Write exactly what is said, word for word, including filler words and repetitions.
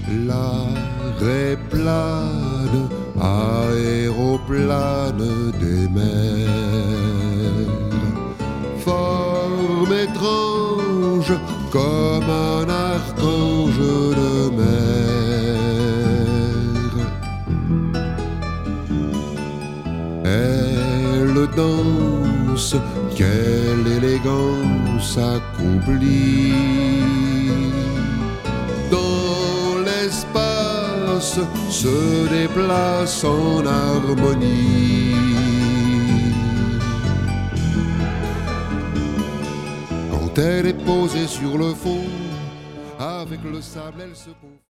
l'arrêt plane, aéroplane des mers. Forme étrange comme un archange de mer. Elle danse, quelle élégance accomplie. Dans l'espace se déplace en harmonie. Quand elle est posée sur le fond, avec le sable elle se confond.